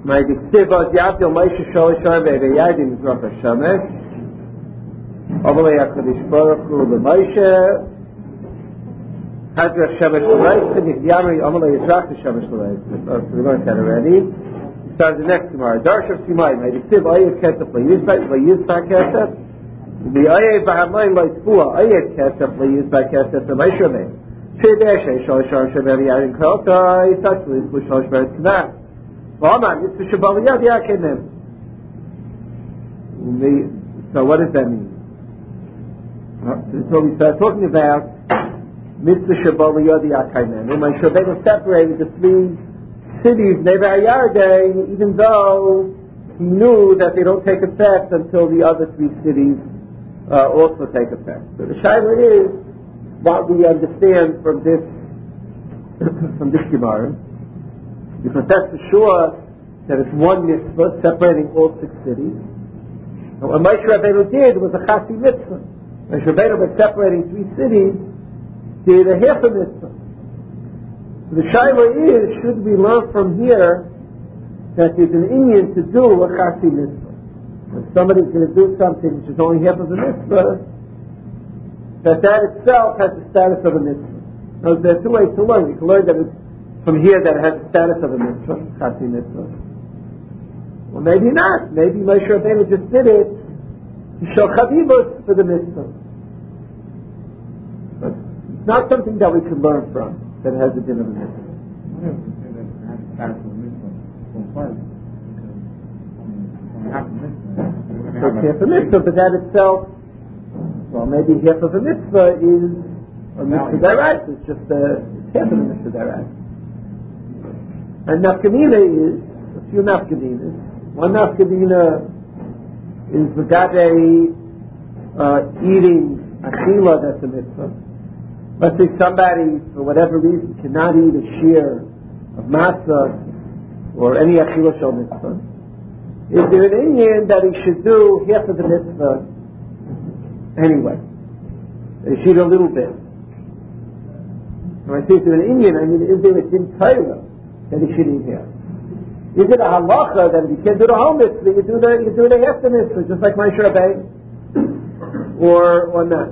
My Dixiva, Yavdil Moshe Sholish Arvei Yadim Zroch HaShemesh. Amalei HaKadosh Baruch Hu LeMoshe. Hadrach Shemesh L'Reis. Yamri Amalei Yizrach Shemesh L'Reis. We learned that already. Start the next tomorrow. Darshav Simai. My Dixiva Ayev Kesef L'Yizbak Kesef. The Ayev B'Hamayim L'Yizfua. Ayev Kesef L'Yizbak Kesef L'Moshe Arvei. Shedeshe Sholish Arvei Yadim Kota. Yisachli Sholish Arvei Knah. So what does that mean? So we start talking about Mitzvah Shabbat Yadi Akainen. And my Shabbat separated the three cities, Neva Yarden, even though he knew that they don't take effect until the other three cities also take effect. So the Shaila is what we understand from this from this Gemara. Because that's for sure that it's one mitzvah separating all six cities. And what Moshe Rabbeinu did was a chasi mitzvah. Moshe Rabbeinu, by separating three cities, did a half a mitzvah. So the shaila is, should we learn from here that there's an Indian to do a chasi mitzvah? If somebody's going to do something which is only half of a mitzvah, that itself has the status of a mitzvah. Now, there are two ways to learn. You can learn that it's from here that it has the status of a mitzvah, chasi mitzvah. Well, maybe not. Maybe Moshe Rabbeinu just did it to show chavivus for the mitzvah. But it's not something that we can learn from, that it has a din of a mitzvah. I don't say that it has the status of a mitzvah both ways, because half a mitzvah. So it's half a mitzvah, but that itself, well, maybe half of a mitzvah is a mitzvah direct. It's just half of a mitzvah direct. And nafkamina is a few nafkaminas. One nafkamina is the gade eating achila, that's a mitzvah. Let's say somebody, for whatever reason, cannot eat a shear of matzah or any achila shel mitzvah. Is there an Indian that he should do half of the mitzvah anyway? He should eat a little bit. When I say is there an Indian, I mean, is there a din Torah that he should eat here? Is it a halacha that if you can't do the whole mitzvah, you do the half the mitzvah, just like Moshe Rabbeinu, or not?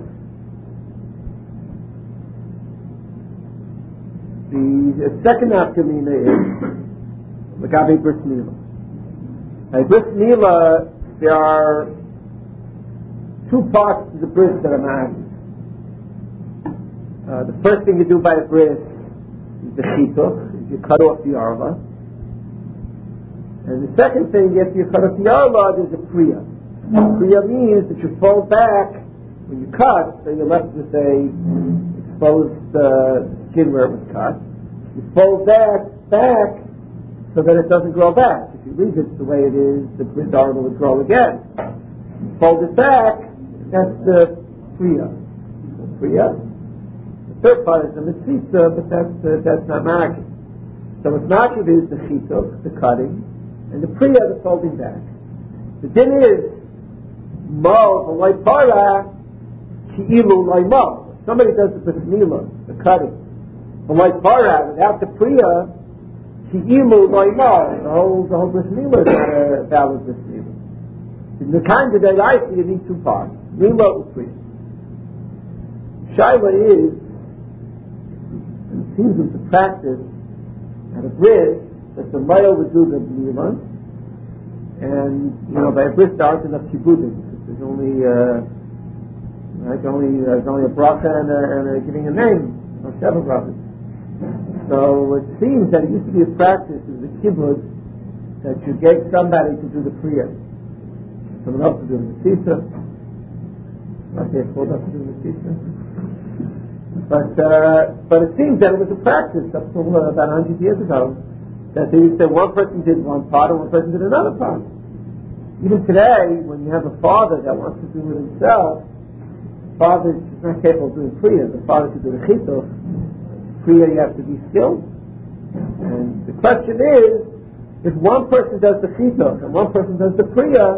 The second nafkamina is Magabe Bris Milah. By Bris Milah, there are two parts to the bris that are ma'aviv. The first thing you do by a bris is the chituk. You cut off the arla. And the second thing, after you cut off the arla, there's a priya. Priya means that you fold back when you cut, so you're left with a exposed skin where it was cut. You fold that back so that it doesn't grow back. If you leave it the way it is, the bris arla would grow again. You fold it back, that's the priya. Priya. The third part is the mitzvah, but that's not market. So what's market is the chituk, the cutting, and the priya, the folding back. The din is mo v'loy para ki'ilu loy mo. Somebody does the bris milah, the cutting, v'loy para without the priya, ki'ilu loy mo. The whole bris milah is not a valid bris milah. In the kind of deraisa, you need two parts, milah and priya. Shaila is, and it seems it's a practice at a bris, that the male would do the milah, and by a bris there aren't enough kibudim. There's only a bracha and a giving a name, no seven brachas. So it seems that it used to be a practice as a kibbutz that you gave somebody to do the priya, someone else to do the mitzvah. Okay, hold up to do the mitzvah. But it seems that it was a practice up to about 100 years ago, that they used to say one person did one part and one person did another part. Even today, when you have a father that wants to do it himself, the father is not capable of doing priya. The father can do the chituk. Priya, you have to be skilled. And the question is, if one person does the chituk and one person does the priya,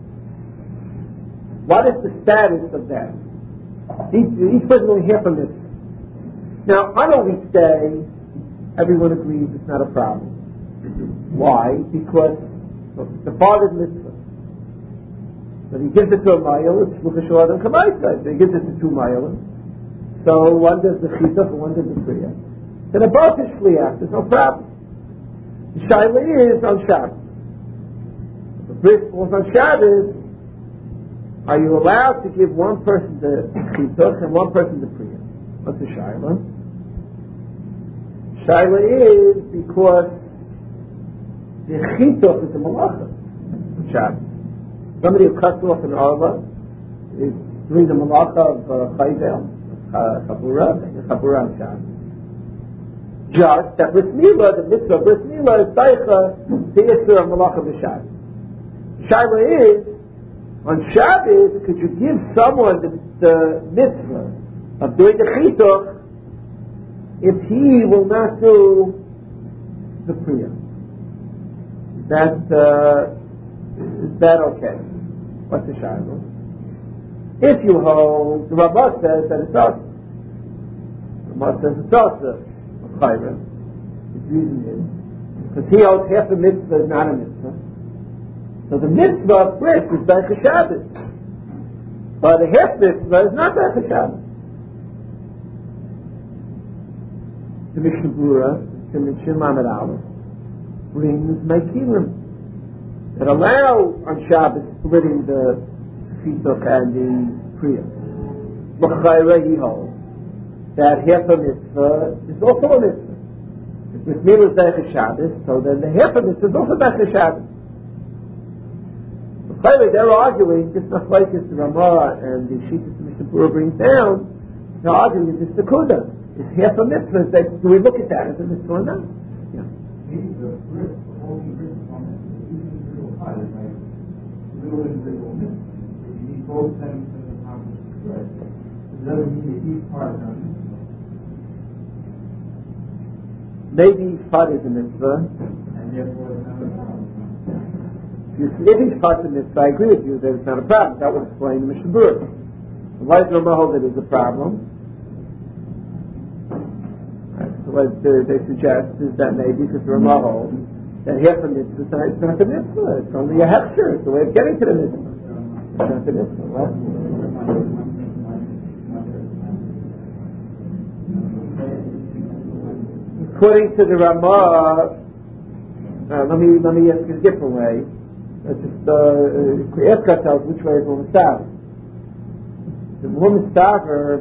what is the status of that? Each person will hear from this. Now, on a weekday, everyone agrees it's not a problem. Why? Because the father's mitzvah. But he gives it to a mile, it's shluchah shel adam kamaisa. So he gives it to 2 miles. So one does the chitah and one does the priya. Then a both is shliach, there's no problem. The shaila is on Shabbos. If the bris falls on Shabbos, are you allowed to give one person the chitah and one person the priya? What's the shaila? Shaila is because the chitah is the malacha on Shabbos. Somebody who cuts off an arba is doing the malacha of chayvel, chabura on Shabbos. Just that bris milah, the mitzvah bris milah is daicha the isur of malacha b'Shabbos. Shaila is, on Shabbos, could you give someone the mitzvah of doing the chitah if he will not do the priya? Is that okay? What's the shaila? If you hold, the Ramah says that it's also. The Ramah says it's also a chayra. His reason is because he holds half the mitzvah is not a mitzvah. So the mitzvah of bris is B'echad Shabbos, but the half mitzvah is not B'echad Shabbos. The Mishnah Berurah, the Shin Lamed Aleph, brings Meikilim that allow on Shabbos splitting the chitah and the priya. L'chayra he holds that half a mitzvah is also a mitzvah. If bris milah is B'echad Shabbos, so then the half a mitzvah is also B'echad Shabbos. They're arguing, just not like the Ramah and the Shittas the Mishnah Berurah brings down, they're arguing this Nakuda. It's half a mitzvah. Do we look at that as a mitzvah or not? Yeah. Maybe each part is a mitzvah. And therefore it's not a problem. If he's part of the mitzvah, I agree with you that it's not a problem. That would explain the Mishnah Berurah. Why does Ramah hold that it's a problem? Right, so what they suggest is that maybe because Ramah holds that half a mitzvah is not the mitzvah. It's only a hechsher. It's the way of getting to the mitzvah. It's not the mitzvah. What? According to the Ramah, let me ask it a different way. Kriyat tells which way is woman staver. The woman staver,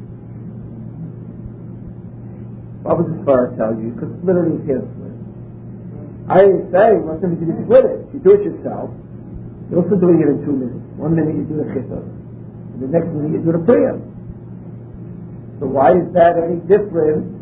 what would the Sfar tell you? You could split it in half. I say, well, something you split it. You do it yourself. You're also doing it in 2 minutes. 1 minute you do the chitah, and the next minute you do the priya. So why is that any different?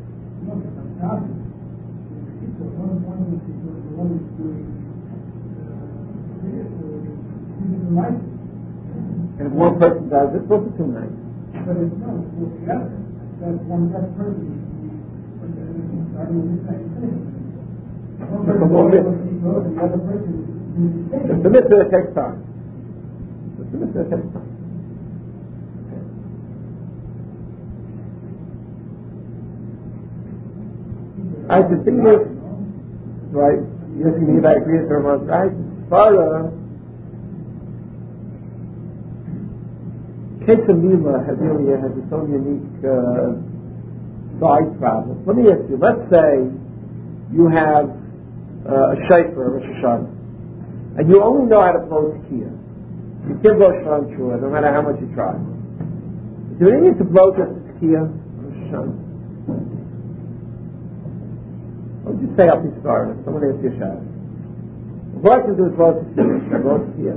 And if one person does it, both are 2 nights. But it's not together. That one person it's a mitzvah that takes time. It's a mitzvah that takes time. I think is right. You have to be about agree with Ramah, right? Farah. Case of Mila has its own unique side problem. Let me ask you, let's say you have a shayfer, a Rosh Hashanah, and you only know how to blow tekiah. You can't blow Shran Chua, no matter how much you try. Do you need to blow just the tekiah on Rosh Hashanah? What would you say up this far? Someone asks you a shayfer. What I can do is blow tekiah.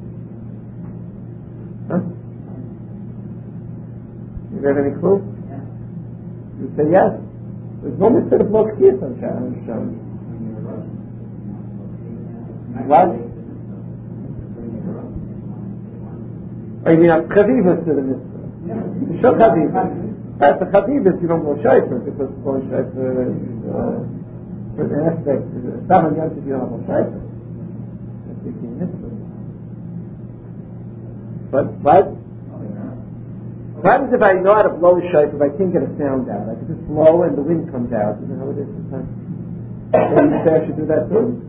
Huh? You have any clue? Yeah. You say yes. There's no mitzvah to blow tekiah on Shabbos. What? I mean, chavivas to the mitzvah. Show chavivas. That's the chavivas you don't blow shayfer because blowing shayfer is certain aspects. Some young you don't blow shayfer. That's the mitzvah. But what? What happens if I know how to blow a shayfer, if I can't get a sound out? I can just blow and the wind comes out. You know how it is sometimes? then you say I should do that too.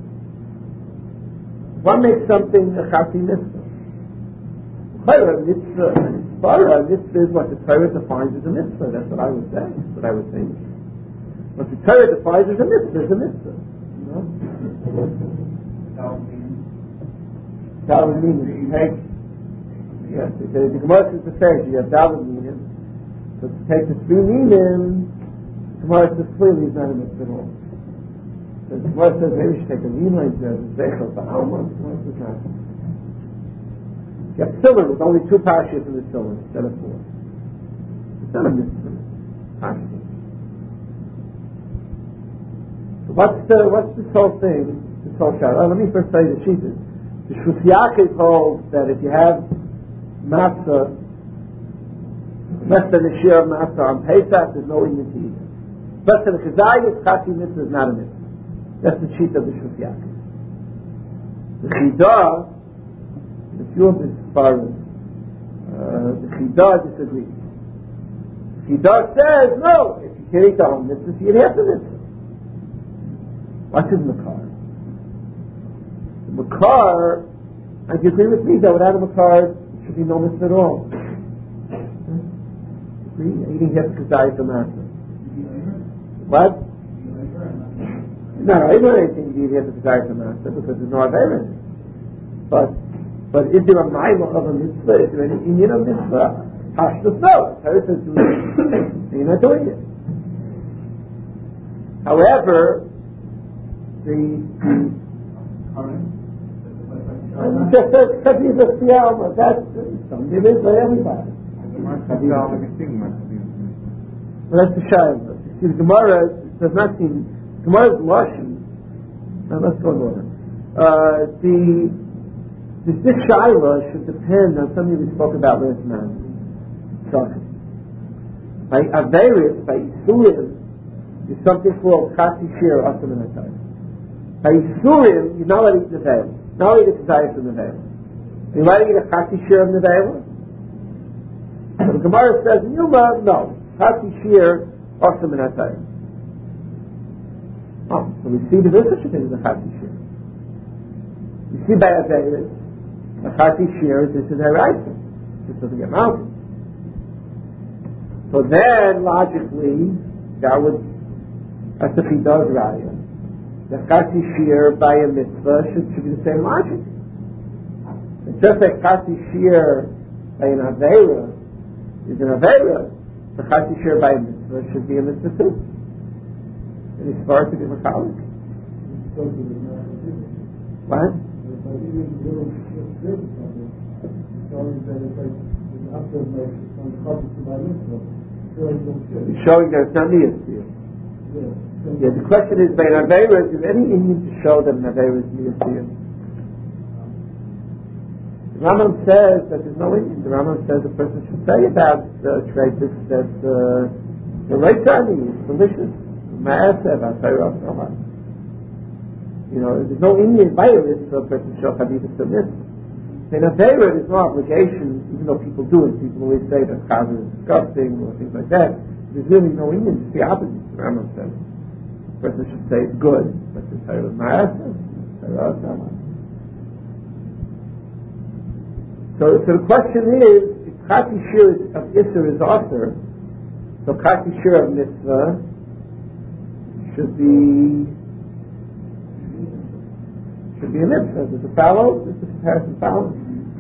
What makes something a chati mitzvah? A mitzvah is what the Torah defines as a mitzvah. That's what I would say. That's what I would think. What the Torah defines as a mitzvah is a mitzvah. You know? That would mean that you take. Yes, because the Gemara says the same. You have David meaning. So to take the three meaning, the Gemara says clearly it's not a mitzvah at all. So the Gemara says maybe you should take a meaning like that. The Zeichel, but how much? The Gemara says not. You have silver with only 2 parashas in the silver instead of 4. It's not a mitzvah. Parashas. So what's this whole thing? This whole shot. Let me first tell you the shittas. The Shus Yaakov holds that if you have matzah less than a share of matzah on Pesach, there's no inyan to eat it. Less than a chazayis, chati mitzvah is not a mitzvah. That's the sheet of the Shus Yaakov. The Chidah, the few of the Sfarim, the Chidah disagrees. The Chidah says, no, if you can't eat the whole mitzvah, you can have the mitzvah. What's his makar? The makar, and you agree with me that without a makar, there should be no mitzvah at all. Eating half the kazayis of matzah. What? No, I don't anything you eat half the kazayis of matzah because there's no avera in it. But is there a ma'ila of a mitzvah? Is there any inyan of mitzvah? Hashdas no. Torah says do it. And you're not doing it. However, just because he's a siyama, that's something it is for everybody. Well, that's the shayla. You see, the Gemara does not seem. Gemara's lashon. Now let's go in order. This shayla should depend on something we spoke about last night. By averis, by isurim, is something called chati shir asam and atayim. By isurim, you're not allowed to eat neveil. Not allowed to eat kazayis of neveil. You're allowed to eat a chati shir of neveil. So the Gemara says, Yuma, no. Chati shir, asam and atayim. Oh, so we see there is such a thing as a chati shir. You see by averis, a chati shir, this is a raisa. This doesn't get mounted. So then, logically, that would, as if he does raya, the chati shir by a mitzvah should be the same logic. It's just like chati shir by an aveira is an aveira, the chati shir by a mitzvah should be a mitzvah too. And it's far to be machalik. What? You're showing that it's not niyas to you. Yeah, the question is, by an aveira, is there any Indian to show that an aveira is niyas to you? The Rambam says that there's no Indian. The Rambam says a person should say about traitors that the leitani is delicious. Ma'aseh, v'atayra, so on. You know, there's no Indian virus for a person to show hadithas to mitzvah. In aveira, there's no obligation, even though people do it. People always say that chazer is disgusting or things like that. There's really no Indian. It's the opposite. The Rambam says a person should say it's good, but the Torah is ma'aseh, Torah, so on. So the question is, if chati shir of Isser is aser, so chati shir of mitzvah should be a mitzvah. Does it follow? Does the comparison follow?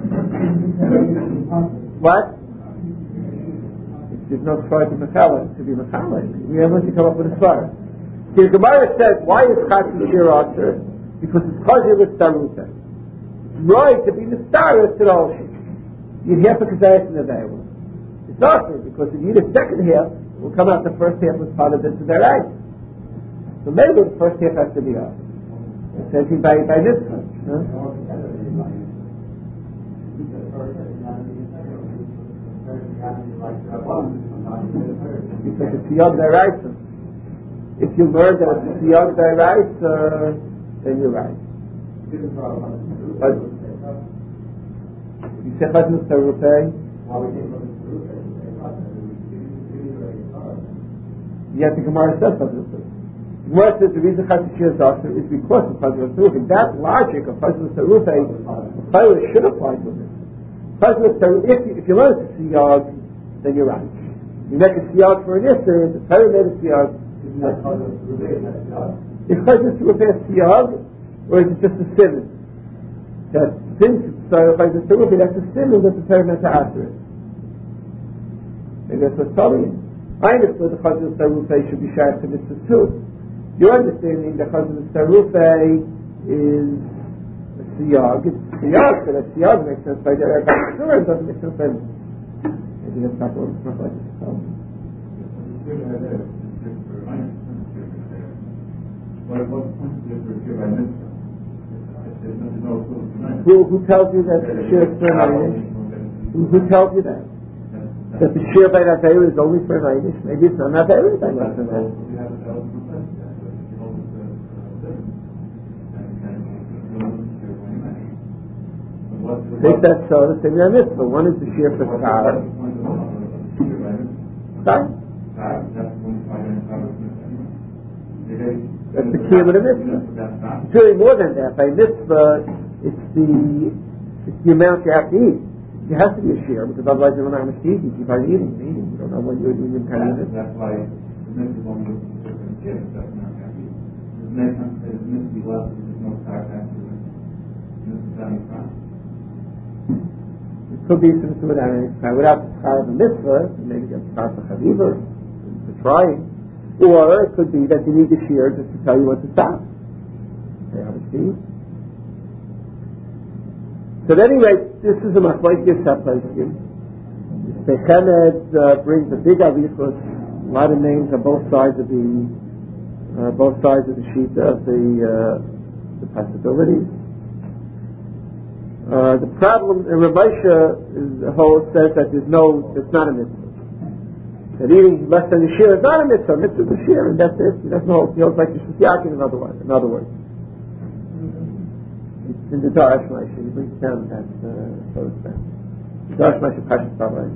What? If there's no svara to mechala, it should be mechala. We have to come up with a svara. The Gemara says, why is chati shir aser? Because it's chazer with starute. It's right to be the star to the ocean. You'd half a kazayas in the day. It's aser because if you eat a second half, it will come out the first half was part of it to their right. So maybe the first half has to be aser. It says he by mitzvah. Huh? It's like a siyag deraisa. If you learn that it's a siyag deraisa, then you're right. But you say chadnus tarufei. Yet the Gemara says chadnus tarufei. What says the reason Chazal Shir is also is because of Chazal Sarufei. That logic of Chazal Sarufei, Chazal should apply to this. Chazal Sarufei, if you learn a siyag, then you're right. You make a siyag for an isser, the Torah made a siyag. Is Chazal Sarufei a siyag, or is it just a simon? That since it's Chazal Sarufei, that's a simon that the Torah meant to answer it. Maybe that's what's telling you. I understood the Chazal Sarufei should be shared to mitzvahs too. Your understanding that Chazal Sarufei is a siyag. It's a siyag, but a siyag makes sense by the Surah, it doesn't make sense by me. Maybe that's not what it's not like this. Who tells you that the shir is for an Einish? Who tells you that? That the shir by Aveira is only for an Einish? Maybe it's not an Aveira by Aveira. Take that so the same mitzvah. One is the shir for Tzar. That's the key of the mitzvah. It's really more than that. By mitzvah, it's the amount you have to eat. There has to be a share, because otherwise you don't know how much to eat. You keep on eating and eating. You don't know when you're eating and kind of eating. That's why the mitzvah is only for the share. That's not how to eat. There's many times that the mitzvah be less because there's no stock after the mitzvah. It could be some sort of without the schar of a mitzvah, maybe get schar for chaviva, for trying. Or it could be that you need the shear just to tell you when to stop. Okay, obviously. So at any rate, this is a machlokes haPoskim. The Chemed brings a big avichus, a lot of names on both sides of the sheet of the possibilities. The problem, and Rav Moshe says that it's not a mitzvah. That eating less than the shear is not a mitzvah. Mitzvah is a shear, and that's it. He doesn't hold. He holds like the Shusyakin, in other words. It's in the Darash Moshe. He brings it down that those things. The Darash Moshe Pashas Bavai.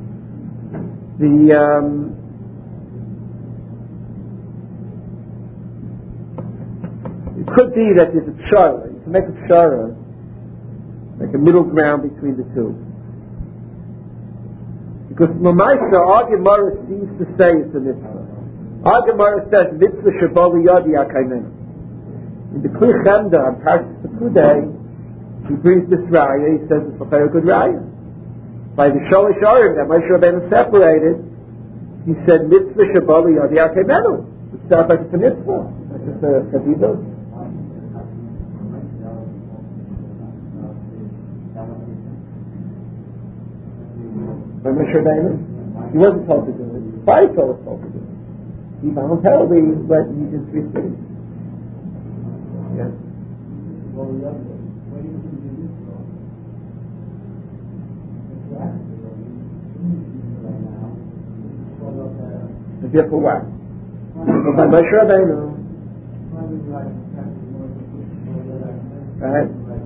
It could be that there's a pshara. You can make a pshara, like a middle ground between the two. Because Mamaisa, our Gemara seems to say it's a mitzvah. Our Gemara says, mitzvah shabali yadi akaimenu. In the Kli Chemda, on Parshas Pekudei, he brings this raya, he says it's a very good raya. By the Sholish Arim that Moshe Rabbeinu separated, he said, mitzvah shabali yadi akaimenu. It sounds like it's a mitzvah. That's just a chavidah. By Moshe Rabbeinu, he wasn't told to do it. Faisal was told to do it. He voluntarily let he did 3 cities. Yeah. The for what? But by Moshe Rabbeinu. Right.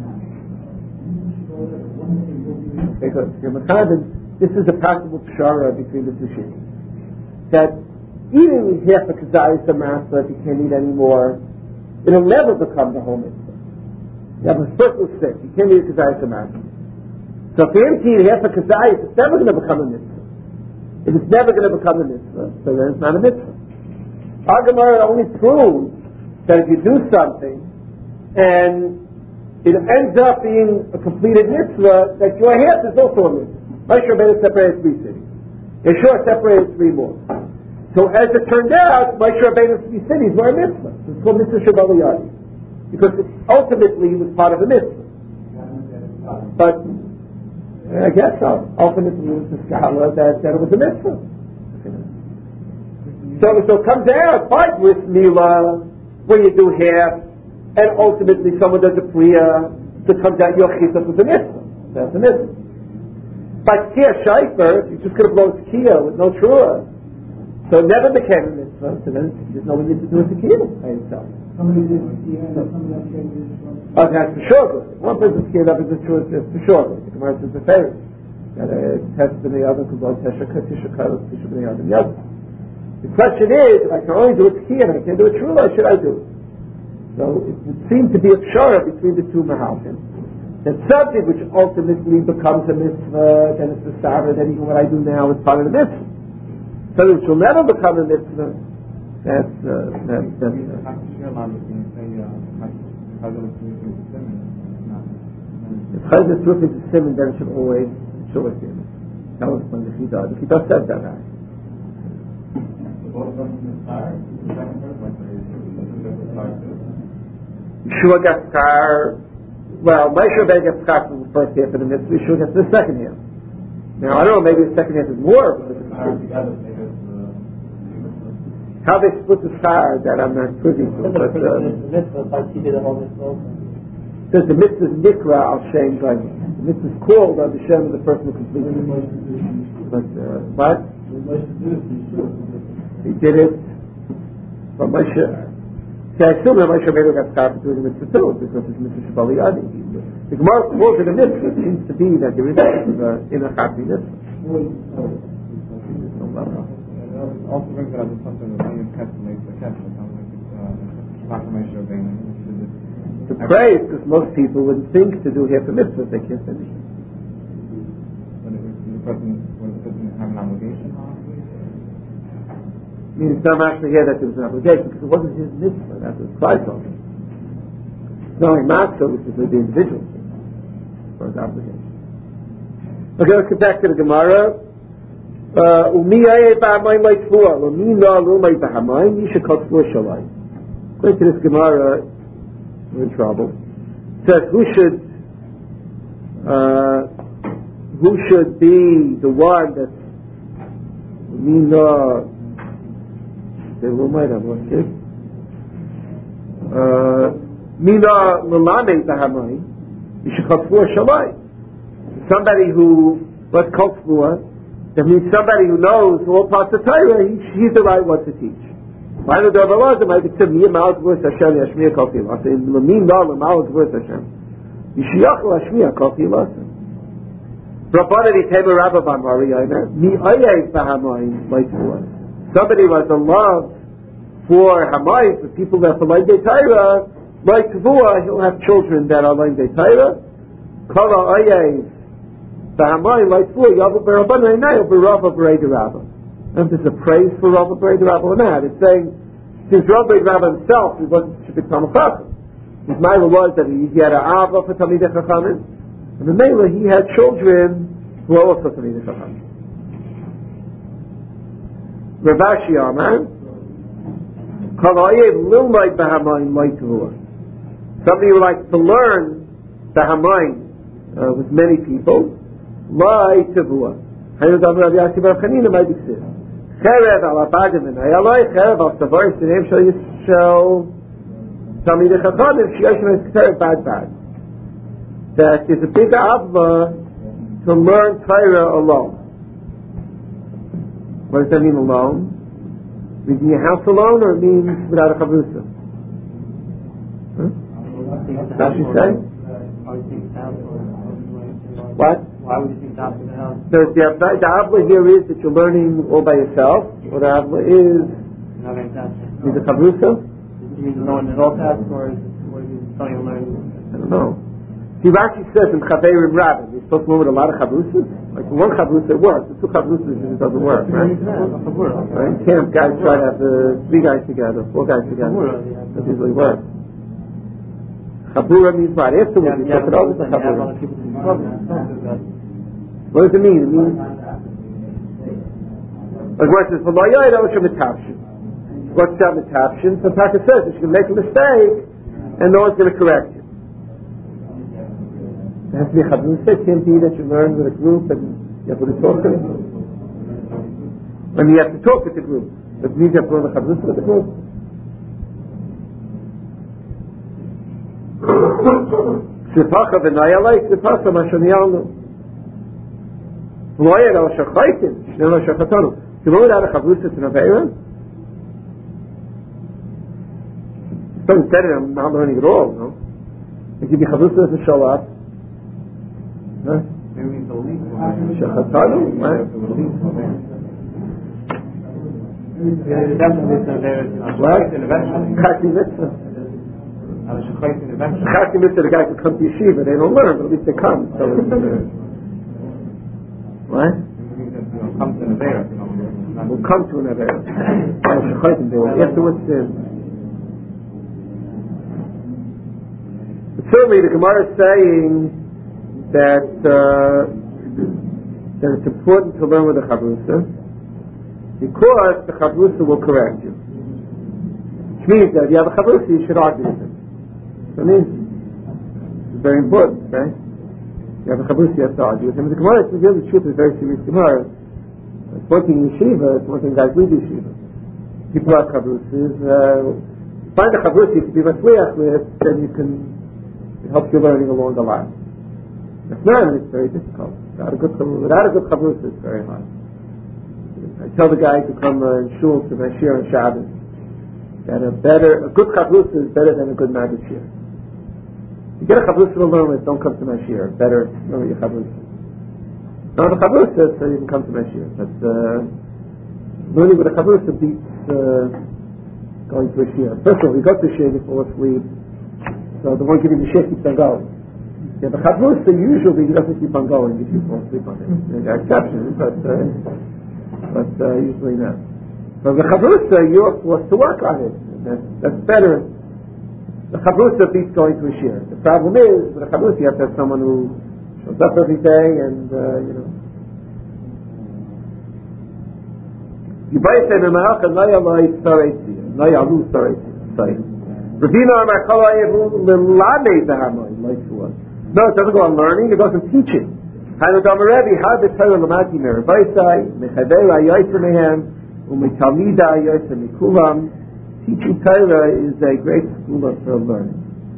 Okay, good. This is a possible pshara between the two sheets. That eating half a kazayis amasa, if you can't eat anymore, it'll never become the whole mitzvah. You have a person who's sick, you can't eat a kazayis amasa. So if you empty half a kazayis, it's never going to become a mitzvah. If it's never going to become a mitzvah, so then it's not a mitzvah. Our Gemara only proves that if you do something and it ends up being a completed mitzvah, that your half is also a mitzvah. Moshe Rabbeinu separated 3 cities. Yeshua separated 3 more. So as it turned out, Moshe Rabbeinu's 3 cities were a mitzvah. It's called mitzvah shabali yadi. Because ultimately it was part of the mitzvah. But I guess so. Ultimately it was the scholar that it was a mitzvah. So it comes out by bris milah when you do half, and ultimately someone does a priya, so it comes out your chitas was a mitzvah. That's a mitzvah. But Kia Shaifer, you just could have blown Kia with no trua. So it never became a mitzvah, so then there's no need to do a tequila by himself. Somebody did Kia and somebody changes. Oh, that's for sure good. One person's Kia, that is true, it's for sure good. The Gemara says the Ferris. Got a test in the other, because all Tesha Katisha Kalos, Tisha B'nei Adam Yad. The question is, if I can only do it here and I can't do it true, should I do it? So it would seem to be a pshara between the two mahalchim. That something which ultimately becomes a mitzvah, then it's a starter, then even what I do now is part of the mitzvah. Something which will never become a mitzvah, that's if Chayz is truth is a simon, then it should always show it in. That was when the Chidah. The Chidah said that, right? Yeshua gets schar. Well, Moshe Rabbeinu gets schar from the first half of the mitzvah. Yeshua gets the second half. Now, I don't know, maybe the second half is more. How they split the schar, that I'm not privy to. But says the mitzvah is nikra al shem driving. The mitzvah is called on the shem of the person who completes it. But what? He did it from Moshe. See, I assume that Moshe Rabbeinu got schar for doing the mitzvah too, because it's mitzvah Shabbat Yadi. The Gemara calls it a mitzvah. It seems to be that there is in a chati mitzvah. Also brings it up with something that when you calculate the Kesher, to pray, because most people wouldn't think to do half a mitzvah if they can't finish it. Would the person have an obligation? I mean, it's not actually here that there was an obligation, because it wasn't his mitzvah, that was Christ's obligation. It's not like matzah, which is the individual for his obligation. Okay, let's get back to the Gemara. According to this Gemara, we're in trouble. It says who should be the one that's somebody who what's called that means somebody who knows all parts of Torah, he's the right one to teach. Why do the Rabbanim might be to me Ma'al Gvur Hashem Yashmiya Kol Tfilas? In Lamin Dal Ma'al Gvur Hashem Yishiyach Yashmiya Kol Tfilas. Rabbanim Itema Rabba Bamari Yomer Mi Ayei Bahamayim Leitzvua. Somebody was a love for Hamayim, for people that are like Torah, Leitzvua, he'll have children that are like Torah. Kol Ayei Bahamayim Leitzvua Yavu B'Rabbanim Einayim B'Rabba B'Rei Rabba. And if it's a praise for Rabba B'Rei Rabba or not, it's saying, since Rabba B'Rei Rabba himself, he wasn't to become a chacham. His ma'ila was that he had an ava for Talmidei Chachamim, and the ma'ila he had children who are also Talmidei Chachamim. Rav Ashi Amar, Kol ha'oyev lilmod b'hamayim lo tevua. Somebody who likes to learn b'hamayim with many people, lo tevua. Haynu Damar Rav Yasi Bar Chanina might be said. Cherev al abadim and ayaloi, cherev al tavoris the name shall Talmidei Chachamim she'yoshem es keterev bad. That is a big avva to learn Torah alone. What does that mean alone? It means in your house alone, or it means without a chavrusa? What did she say? What? Why would you think that's the house? The avla here is that you're learning all by yourself, or the avla is a chavrusa? You mean to know in all tasks, or is it something you learn? I don't know. See, Rashi says in Chaverim Rabbim, you're supposed to learn with a lot of chavrusas. Like one chavrusa it works, the two chavrusas it doesn't work, right? In camp, guys try to have three guys together, four guys together. That usually works. Chabura means what? Afterwards, you talk it over to chabura. What does it mean? It means like what it says, what's that metapshin? So Taka says that you can make a mistake and no one's going to correct you. It has to be a chabrusa. It can't be that you learn with a group and you have to talk to them. And you have to talk with the group. That means you have to learn the chabrusa with the group. Sipacha v'nayalei, sipacha mashoniyalnu. V'loyer al shachaitim, shnei al shachatonu. You know without a chavrusa to Naveira? Someone said it, I'm not learning at all, no? It could be chavrusa to show up. Huh? Shachatonu, right? Definitely it's there. What? Eventually. Chaki mitzvah. Eventually. Chaki mitzvah, the guys who come to yeshiva, they don't learn, but at least they come. So what? Come to the Avera. We'll come to an Avera. Afterwards, but certainly the Gemara is saying that it's important to learn with the Chavrusa because the Chavrusa will correct you. Which means that if you have a Chavrusa, you should argue with him. So it means it's very important, right? You have a Chavrusa, you have to argue with him. The Gemara, to reveal the truth, is a very serious Gemara. It's working in yeshiva, it's working guys with yeshiva. People have Chavrusas. Find a Chavrusa you can be Matzliach with, then it helps you learning along the line. If not, it's very difficult. Without a good Chavrusa, it's very hard. I tell the guys who come in shul to Mashir and Shabbos that a good Chavrusa is better than a good Magashir. You get a Chavrusa to learn with, don't come to Mashir. Better learn with your Chavrusa. Now the Chavrusa, so you can come to Mashir. But learning with a Chavrusa beats going to a Shir. First of all, you go to a Shir, you fall asleep. So the one giving the Shir keeps on going. Yeah, the Chavrusa usually doesn't keep on going if you fall asleep on it. There are exceptions, but usually not. So the Chavrusa, you're forced to work on it. That's better. The Chavrusa beats going to a Shir. The problem is, with a Chavrusa, you have to have someone who shows up every day and, You buy it in a Ma'acha, Nayalai Saretzia, Nayalu Saretzia. Ravina Amar Kalayehu Lilame Zahamoy, Laifua. No, it doesn't go on learning, it goes on teaching. Hanadam Rebbe, Habit Torah Lamati Merabaisai, Mechadela Yaisa Mehem, Umitalmida Yaisa Mikulam. Teaching Torah is a great school for learning.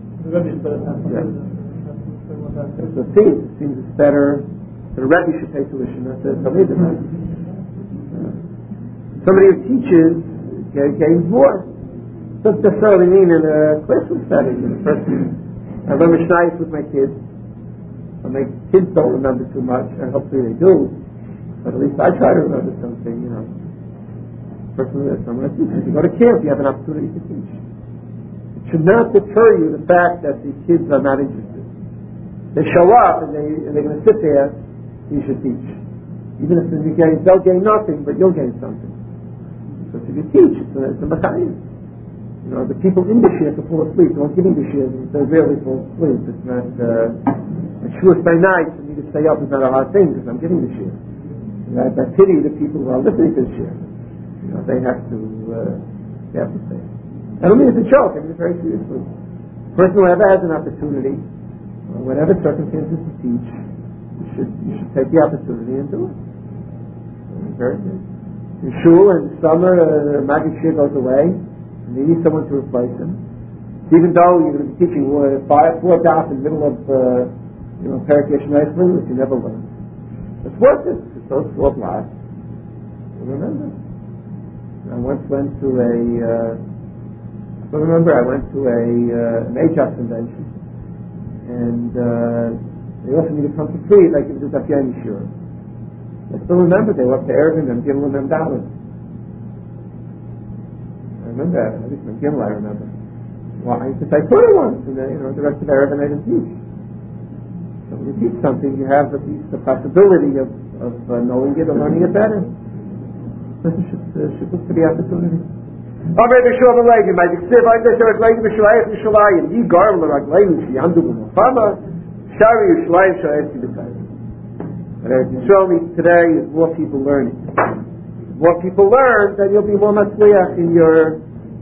That's the thing. It seems it's better. The Rebbe should pay tuition, not the Talmidim. Somebody who teaches gains more. Doesn't necessarily mean in a classroom setting. I learn Mishnayos with my kids. My kids don't remember too much, and hopefully they do. But at least I try to remember something, Personally, that's what I teach. If you go to camp, you have an opportunity to teach. It should not deter you the fact that the kids are not interested. They show up and they're going to sit there. You should teach. Even if they'll gain nothing, but you'll gain something. So if you teach, it's a machayim. The people in the shir can fall asleep. Don't give them the shir. They rarely fall asleep. It's not. It's sure by night for me to stay up is not a hard thing because I'm giving the shir. I pity the people who are listening to the shir. They have to stay. I don't mean it's a joke. I mean it very seriously. The person who ever has an opportunity, whatever circumstances to teach, you should take the opportunity and do it. Very good. In shul in summer, Maggid Shir goes away, and they need someone to replace him. So even though you're going to be teaching 4 daf in the middle of Perek Yeshmei, which you never learned, it's worth it. It's those 4 blocks. Remember. I once went to an AJAX convention, and they offered me to come for free if I give the Daf Yomi Shir. I still remember they were up to Erevin and giving them dollars. I remember that, at least my Gimel I remember. Well, I taught it once, and then, the rest of Erevin I didn't teach. So when you teach something, you have at least the possibility of knowing it or learning it better. So you should look for the opportunity. Amr B'Shua B'Levi, my Diksiv, I just heard Levi B'Shulayim B'Shulayim, Yi Garm L'Raglayim, Shiyamdu B'Mufama, Shari Yushulayim Shayetzi B'Tayim. But as Yisrael means today is more people learning. If more people learn, then you'll be more matzliach in your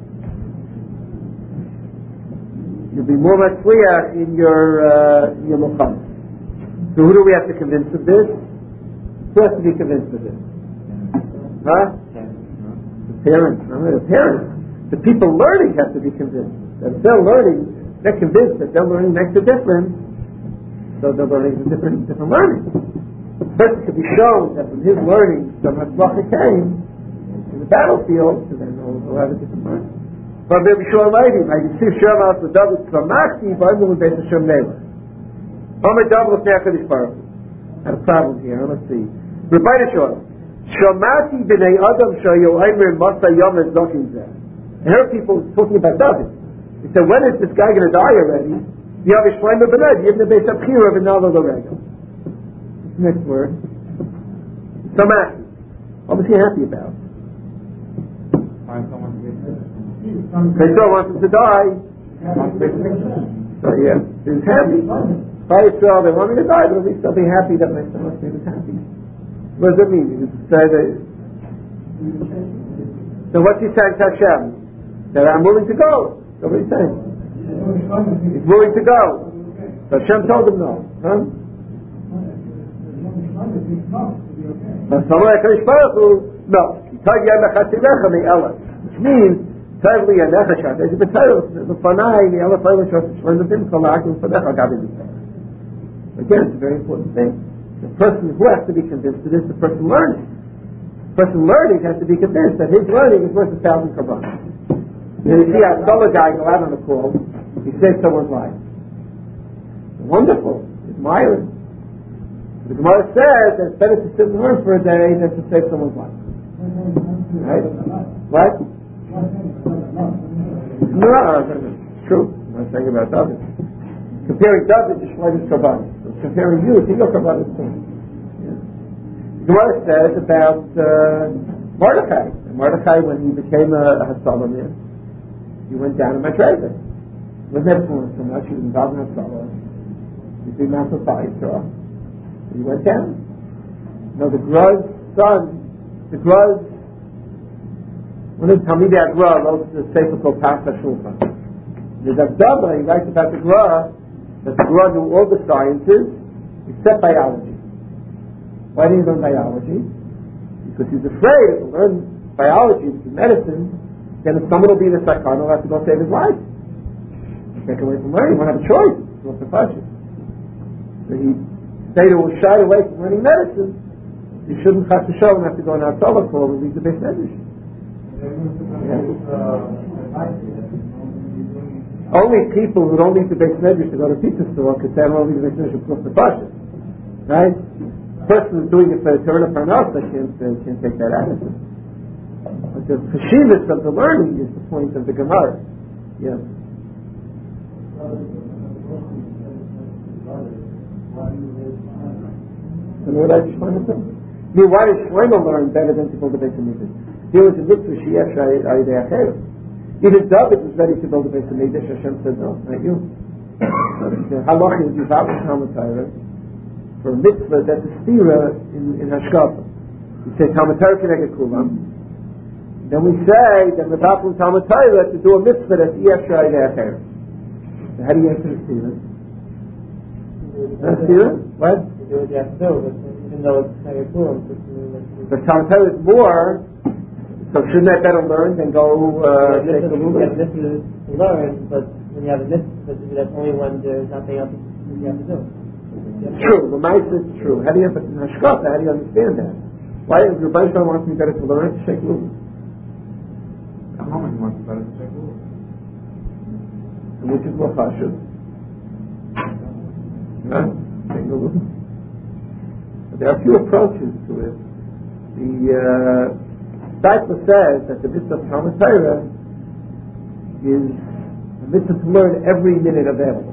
Muhammad. So who do we have to convince of this? Who has to be convinced of this? Huh? The parents. The parents. The people learning have to be convinced. That if they're learning, they're convinced that their learning makes a difference. So their learning is a different learning. The person could be shown that from his learning some Hatzlacha came in the battlefield, so then he'll have a different learning. But maybe Shua Levi, I can see Shem out the double Tzamachti, but I'm going to base Hashem Neighbor. I'm a double of Nechadish Baruch. I had a problem here. Let's see. Rebbeinu Shua. Shamati b'nei Adam shayu aimer masa yom es zokin zeh. I heard people talking about David. They said, when is this guy going to die already? You have a shleima b'nei, you have the base of Pira v'nalo l'regel. Next word. Shamati. What was he happy about? Yisrael wants him to die. So yeah, he was happy. By Yisrael, they want me to die, but at least I'll be happy that my son was happy. What does it mean? So what's he saying to Hashem? That I'm willing to go. So what he's saying? He's willing to go. So Hashem told him no. Huh? No. Which means again, it's a very important thing. The person who has to be convinced of this, the person learning. The person learning has to be convinced that his learning is worth 1,000 korbanos. You see a fellow guy go out on a call, he saves someone's life. Wonderful, admiring. The Gemara says that it's better to sit and learn for a day than to save someone's life. Right? What? No, it's true. I'm not saying about David. Comparing David to Shlomo's korbanos. Comparing you to your korbanos too. The Gemara says about Mordechai. Mordechai, when he became a Haskalah man, he went down in Madreza. He wasn't influenced so much. He was involved in Haskalah. He did not survive, so he went down. Now the Gruz's son, the Gruz, one of the Talmidei HaGra wrote the sefer called Pasach Shulchan. There's Abdullah, he writes about the Gra, that the Gra knew all the sciences except biology. Why did he learn biology? Because he's afraid if he learns biology, which is medicine, then if someone will be in a sakana, he'll have to go save his life. Take away from learning, he won't have a choice. It's not profession. So he stayed or was shied away from learning medicine. He shouldn't have to show and have to go on our Torah call and leave the base medrash. Only people who don't need the base medrash to go to pizza store could say, I don't need the base medrash to the fashion. Right? The person who's doing it for the Torah Parnasa can't take that attitude. But the chashivus of the learning is the point of the Gemara. Yeah. You know what I just wanted to say? I mean, why did Shlomo learn better than to build the base of Mikdash? There was a mitzvah sheyesh ayidei acheres. Even David was ready to build the base of Mikdash. Hashem said, no, not you. Halach is Yivat Talmud Torah for a mitzvah that's a stira in Hashkafa. We say Talmud Torah Keneged Kulam. Then we say that Yivat Talmud Torah to do a mitzvah that's yesh ayidei acheres. So how do you answer the stira? Stira? What? Do what you have to do, but even though it's Keneged Kulam, but Talmud Torah is more. So shouldn't that better learn than go take the movie? You have a mitzvah to learn, but when you have a mitzvah, that's only when there's nothing else you have to do. True, the mice is true. How do you, but in Hashkafa, how do you understand that? Why does Rabbi Shalom wants me better to learn to shake movie? How much wants better to shake movie? And which is more chashuv? Huh? Shake movie. There are a few approaches to it. The Steipler says that the mitzvah of Talmud Torah is a mitzvah to learn every minute available.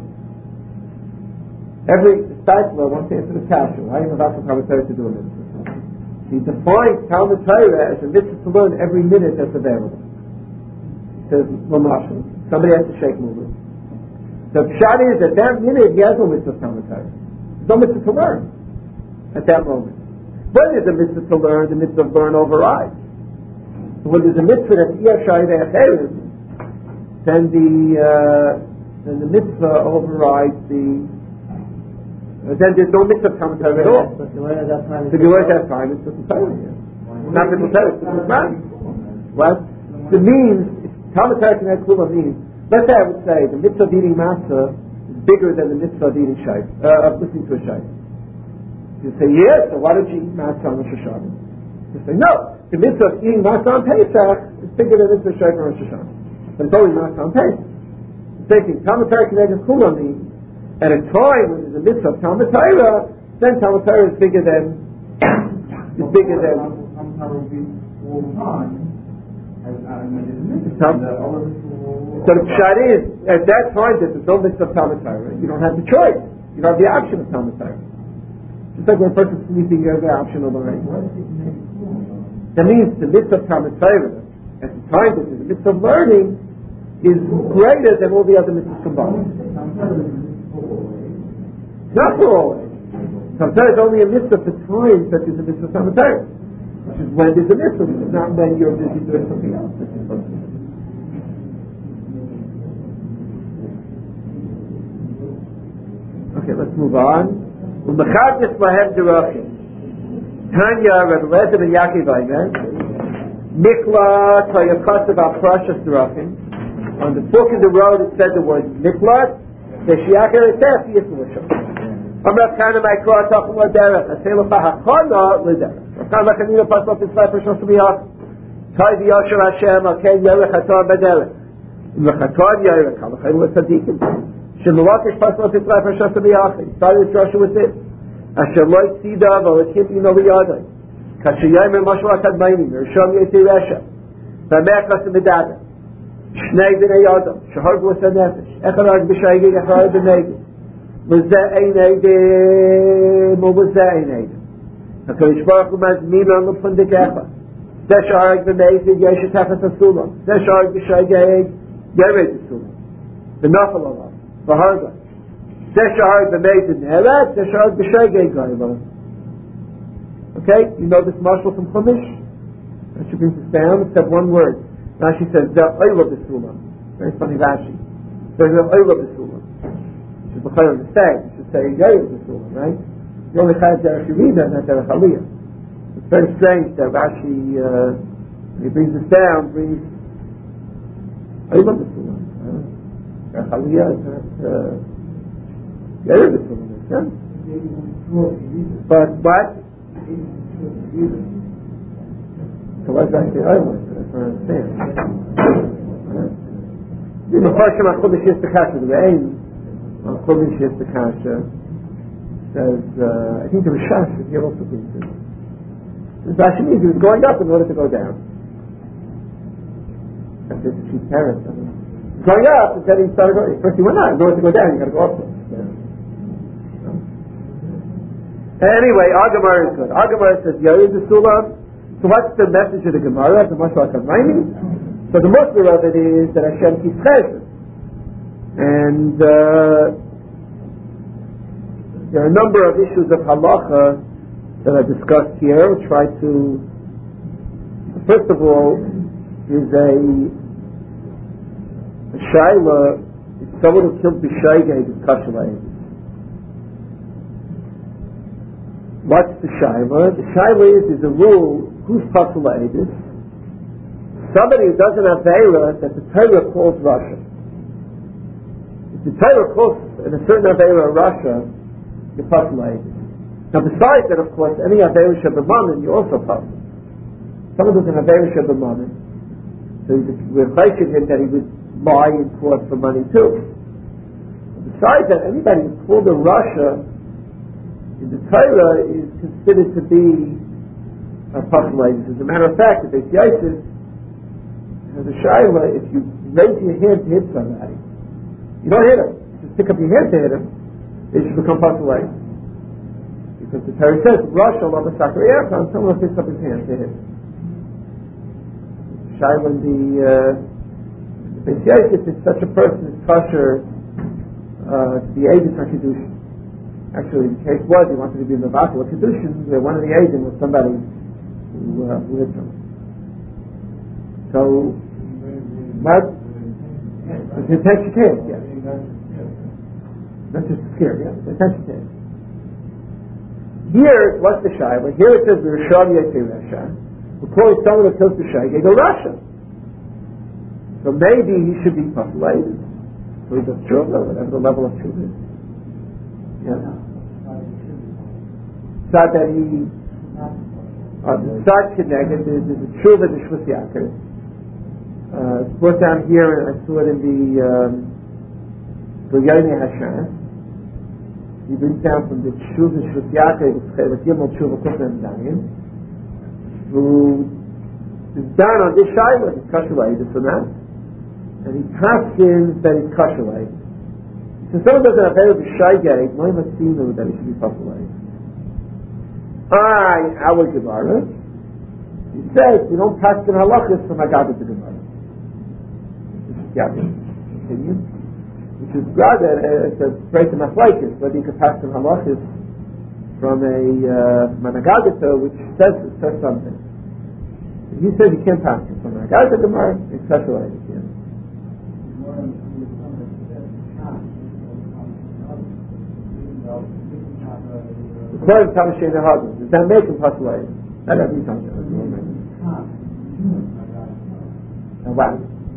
Steipler wants to answer the question, why are you about to Talmud Torah to do a mitzvah? He defines Talmud Torah as a mitzvah to learn every minute that's available. He says, Lamashal, somebody has to shake movement. The pshat is at that minute he has no mitzvah of Talmud Torah. There's no mitzvah to learn at that moment. When there's a mitzvah to learn, the mitzvah of learn overrides. So when there's a mitzvah that's yesh ayidei acheres, then the mitzvah overrides the. Then there's no mitzvah of Talmud Torah at all. So if you learn at that time, if you learn at that time, it's Talmud Torah. Not Talmud Torah, it's Mitzvah. What? The means Talmud Torah Keneged Kulam means. Let's say I would say the mitzvah of eating matzah is bigger than the mitzvah of eating shayf, of listening to a shayf. You say yes, so why don't you eat matzah on Rosh Hashanah? You say no. The mitzvah of eating matzah on Pesach is bigger than the mitzvah of shayf on Rosh Hashanah. But it's only matzah on Pesach. The same thing. Talmud Torah Keneged Kulam means at a time when there's a mitzvah of Talmud Torah, then Talmud Torah is bigger than Torah will be all the time. So the pshat is, at that time, there's no mitzvah of Talmud Torah. You don't have the choice. You don't have the option of Talmud Torah. Just like when a person's sleeping, you have the option of learning. That means the mitzvah of Talmud Torah, at the time that the mitzvah of learning, is greater than all the other mitzvahs combined. Not for always. Talmud Torah is only a mitzvah for times that there's a mitzvah of Talmud Torah, which is when there's a mitzvah, not when you're busy doing something else. Okay, let's move on. Umechadis lahem derachim. Tanya, Rabbi Lezer ben Yaakov Eimer, Miklat hayachasav al prashas derachim. On the fork of the road, it said the word Miklat. The shiacher it says Yisrael. Amrav Kana Ma'ikra Tachum L'Derech. Asay L'cha Hachana L'Derech. Rav Kana Pasal Titzvay Prashas B'Yach. Tai V'Yashar Hashem Al Ken Yerech Hatar B'Derech. L'Chatar Yerech Halachayim L'Tzadikim. Shemulakish Pasal Titzvay Prashas B'Yach. He started his Russia with this. Asher Loi Tzida V'Lekim Ino L'Yadai. Kashayim Mashal HaKadmainim. Rishon Yeti Resha. V'Mech Lasim Medaber. Shnei B'nei Adam. Shahar B'Lasa Nefesh. Echad Arg B'Shaygi Echad B'Negim. וזה אין עדים ובזה אין עדים. הקדוש ברוך הוא מזמין לנו פונדקך. זה שהרג במייסד יש תחת הסולם. זה שהרג בשייגי ירד הסולם. ונפל עליו. והרגע. זה שהרג במייסד נהרג, זה שהרג בשייגי גאיבה. Okay? You know this marshal from Chumash? Rashi brings this down, except one word. Rashi says, זה oil of the sulam. Very funny Rashi. So the oil of the sulam. Which is the chayr of the stag. You should say Yair of the Sulam, right? The only chayr Derech Yerida, not Derech Aliyah. It's very strange that Rashi, when he brings this down, brings Yair of the Sulam. Derech Aliyah is not Yair of the Sulam, makes sense? But what? So what's actually Yair of the Sulam? That's what I understand. The Mepharshim HaChodesh is the Kasha, the Re'im, Chumash Yistakasha says, I think the Rishash is here also being said. The Rashi means he was going up in order to go down. That's just a cheap parent. Going up, and then he started going. First he went up, in order to go down, you got to go up. Anyway, our Gemara is good. Our Gemara says, Yair the Sulam. So what's the message of the Gemara? The Mashal HaKadmainim. So the Muslim of it is that Hashem keeps chesed. And there are a number of issues of halacha that are discussed here. We'll try to, first of all, is a shaila, if someone who killed b'shaygay is kashalay. What's the shaila? The shaila is a rule, who's kashalay? Somebody who doesn't have veira that the Torah calls Russia. The Torah calls in a certain Aveira Russia, you're puzzled. Now besides that, of course, any Aveira Shabbat you're also puzzled. Someone who's an Aveira Shabbat, so we're fighting him that he would lie in court for money too. But besides that, anybody who's called a Russia in the Torah is considered to be a puzzled. As a matter of fact, if it's Yosef, as a Shaila, if you raise your hand to hit somebody, you don't hit him. Just pick up your hand to hit him. It should become puzzled. Because the Torah says, Rosh Allah B'Sakriyach, someone picks up his hand to hit him. Shy when the Beis Yosef is such a person is kosher to be Eidus HaKedushin. Actually, the case was he wanted to be Mevatel HaKedushin, where one of the Eidim was somebody who hit him. So, what? The intention came, yes. Not just scared, yeah. The intention came. Here, what's the Shaila? Here it says, Rishon Yeti Resha. We're calling someone who kills the Shaila, go Russia. So maybe he should be puzzled. So he does tshuva, whatever the level of tshuva is. Yeah. It's not that he, the Tzad Keneged, there's a tshuva, the Shvus Yaakov. It's brought down here, and I saw it in the Yoyne Hashem. He brings down from the Tshuva Shvus Yaakov, it's Gimel Tshuva Kufna and Daniel. who is done on this shayla, he's kosher this or that, and he paskins that he's kosher. So someone does an affair with shaygate, no one must see that he should be kosher. Our Gemara, he says we don't paskin halachas from Haggadah to Gemara. Which is rather it's a break in machlokes whether you can paskin halachas from a Haggadah which says something. He says you can't paskin from Haggadah to Gemara. It's such a way. According to Tamashayna Hadin, does that make him Pashalay? That doesn't mean something. And what?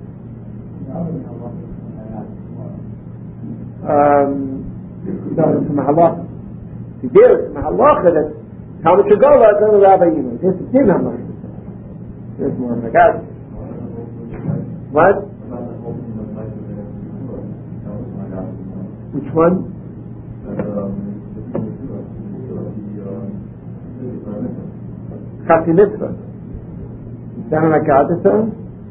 No, it's a Mahalacha. If you do, it's a Mahalacha that Talmud Shagola, go to Rabbi Yimon. This is him Mahalacha. There's more of a guy. What? Which one? Chati Mitzvah. Is that an Haggadah?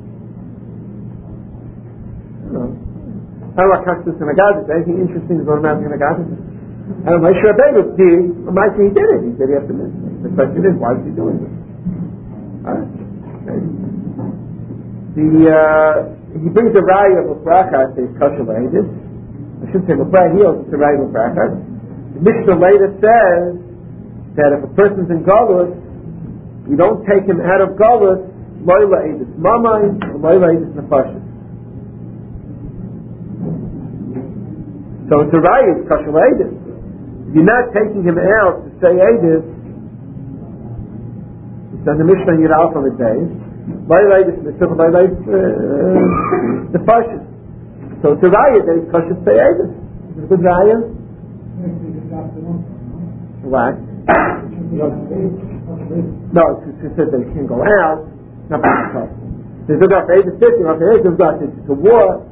No. I don't know what constitutes an Haggadah. Anything interesting is automatic in Haggadah? I don't know. Moshe Rabbeinu did. Might say he did it. He said he has to mitzvah. The question is, why is he doing it? He brings the raya of Bracha, says kosher leidus. I shouldn't say Bracha. He also says the raya of Bracha. The Mishnah later says that if a person's in Galus, you don't take him out of Galus, Loila Eidus Mamayin, or Loila Eidus Nefashis. So it's a raya, it's kosher Eidus. If you're not taking him out to say Eidus, it's on the Mishnah in Yud Aleph on the days, Loila Eidus Nefashis. So it's a raya that it's kosher to say Eidus. Is it a good raya? What? No, she said they can't go out. Not by the They took out the age of 50, not the age of God. It's a war.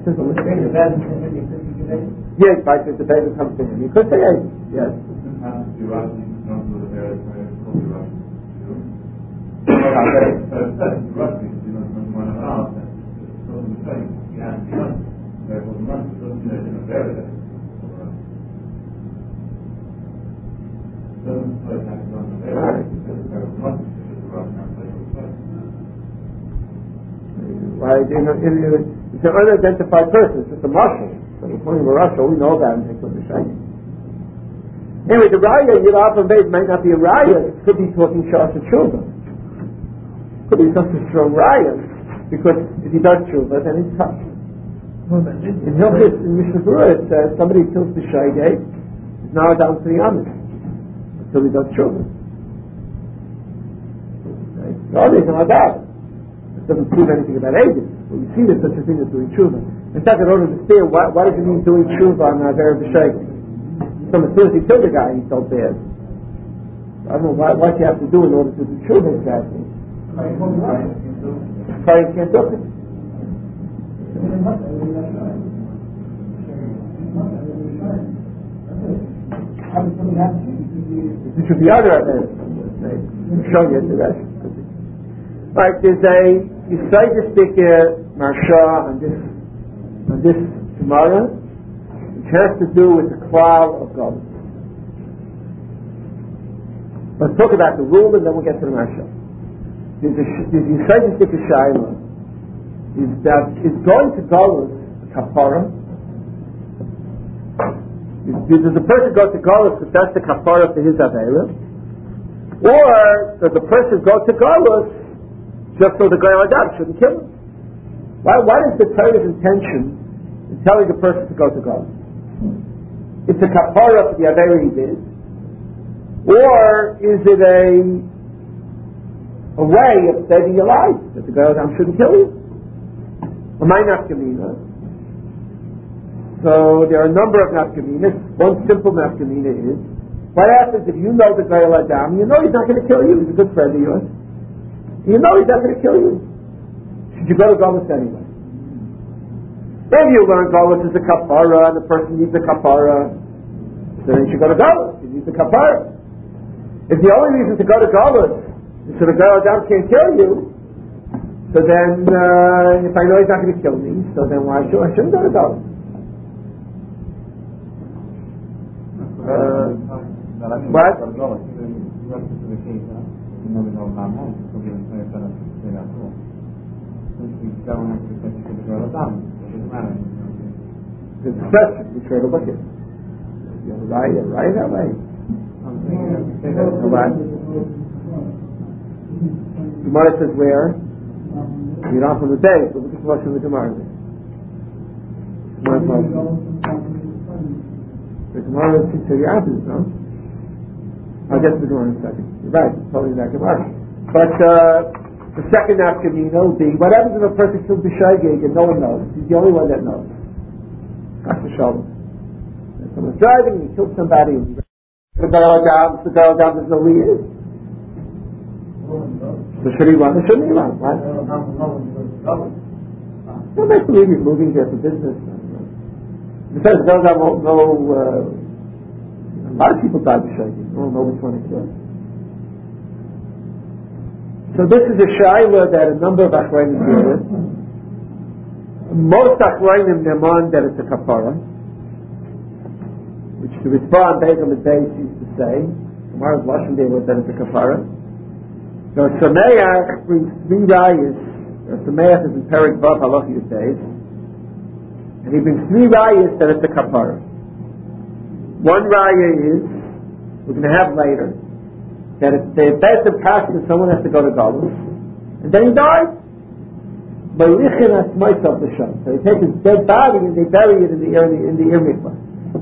Yes, by the baby comes in. You could say age. Yes. Right, it's an unidentified person. It's just a marshal. So according to Russia, we know about him. Anyway, the raya Yud Aleph might not be a raya. It could be talking shas to children. Could be such a strong raya because if he does children, then it's tough. In Hilchis, in Mishnah Berurah, it says somebody kills the shaygate, is now down to the Amish until he does children. Right? The others are like that. It doesn't prove anything about ages. Well, you see there's such a thing as doing tshuva. In fact, I don't understand what does it mean doing tshuva on Aver B'Shaykh. So as soon as he killed the guy, he felt bad. I don't know what you have to do in order to do tshuva exactly. Probably can't do it. It should be other events. I'm showing you the rest. Right, there's a Yisraelistic Marsha on this Gemara, which has to do with the cloud of God. Let's talk about the rule and then we'll get to the Marsha. There's Yisraelistic Shaila is that is going to Galus Kapara. Does the person go to Galus because that's the Kapara for his Aveira? Or does the person go to Galus just so the guy like that shouldn't kill him? What is the Torah's intention in telling a person to go to God? It's a kapara for the Aveira he did, or is it a way of saving your life that the guy like that shouldn't kill you? Amay nafkamina. So there are a number of nafkaminas. One simple nafkamina is, what happens if you know the guy like that? You know he's not going to kill you. He's a good friend of yours. You know he's not going to kill you. Should you go to Galus anyway? Maybe you learn Galus is a kapara and the person needs a kapara, so then you should go to Galus. He needs a kapara. If the only reason to go to Galus So the Goel Adam can't kill you. So then, if I know he's not going to kill me, so then why should I shouldn't go to Goel? What? There's a question. We try to look at it. You're right that way. What? Gemara says where? You're off on the day, so look at the question of the Gemara. The Gemara seems to be opposite, no? I'll get to the Gemara in a second. You're right, it's totally that Gemara. But the second nafkamina will be, what happens if a person kills B'Shaygig and no one knows? He's the only one that knows. Chas v'shalom. Someone's driving and he killed somebody and the Goel Adam doesn't know who he is. So should he run or shouldn't he run? What? Well, make believe he's moving here for business. Besides, Goel Adam won't know. A lot of people died B'Shaygig. They won't know which one it was. So this is a shaila that a number of Achrayim deal with. Most Achrayim demand that it's a kapara, which the Ritva and Begum and Beis used to say. Gemara's Lashon Day was that it's a kapara. So Sameach brings three rayas. Sameach is in Perek Vav Halacha Yud Beis, and he brings three rayas that it's a kapara. One raya is we're going to have later. That if the Beis passes, someone has to go to Galus, and then he dies. So they take his dead body and they bury it in the Ir Mikvah.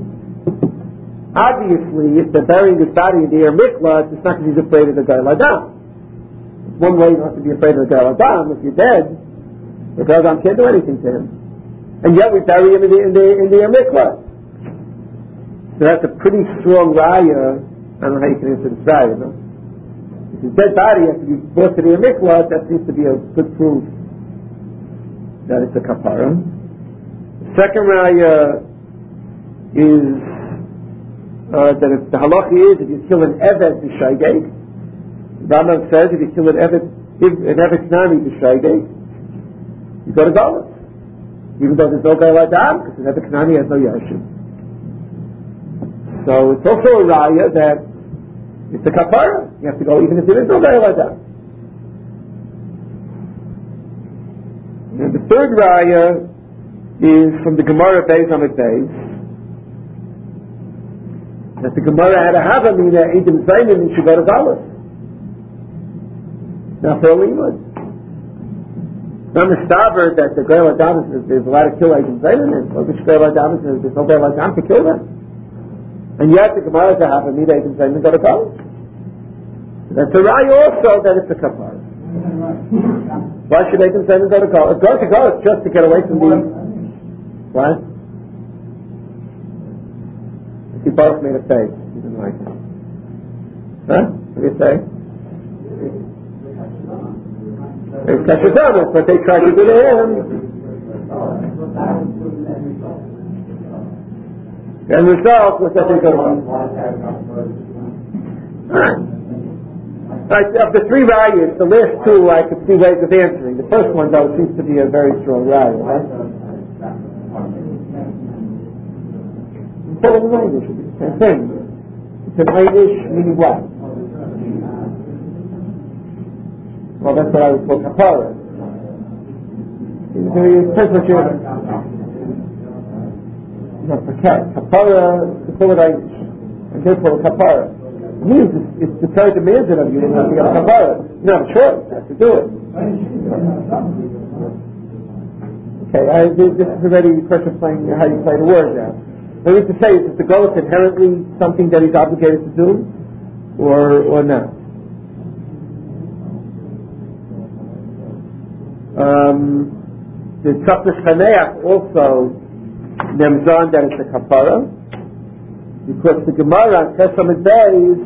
Obviously, if they're burying his body in the Ir Mikvah, it's not because he's afraid of the Goel Adam. It's one way not to be afraid of the Goel Adam. If you're dead, the Goel Adam can't do anything to him, and yet we bury him in the Ir Mikvah. So that's a pretty strong raya. I don't know how you can answer this raya, no? His dead body has to be brought to the mikvah. That seems to be a good proof that it's a kapara. The second raya is that if the halacha is if you kill an eved b'shaygeg, Rambam says if you kill an eved knani b'shaygeg, you go to Galus, even though there's no Goel Adam, because an eved knani has no yashim. So it's also a raya that it's a kapara. You have to go even if there is no Goel Adam. And the third raya is from the Gemara Beis Amid Beis, that the Gemara had a havamina Eidim Zaynim and should go to Galus. Now for a limud. Not mistaber that the Goel Adam is allowed to kill Eidim Zaynim, or which Goel Adam is there's no Goel Adam to kill them. And yet the Gemara has a havamina Eidim Zaynim go to Galus. That's a raya also that it's a kapara. Why should Eidim Zaynim go to Galus? Go to Galus just to get away from the... What? He both made a face. He didn't like it. Huh? What do you say? It's Kashazamas, but they tried to do to him. The end result was that they go on. Right, of the three rayas, the last two I could see ways of answering. The first one, though, seems to be a very strong raya, right? It's in English, it's the same thing. It's an English meaning what? Well, that's what I would call kapara. It depends what you're... No, kapara, to call it English. And they call it kapara. It means it's the Torah demands it of you, and you have to kapara. You don't have a choice, you have to do it. Okay, this is already a question of playing how you play the word now. What I need to say is the Goel inherently something that he's obligated to do, or not? The Tzapis Chaneach also nemzon that it's a kapara, because the Gemara on Chesed Beis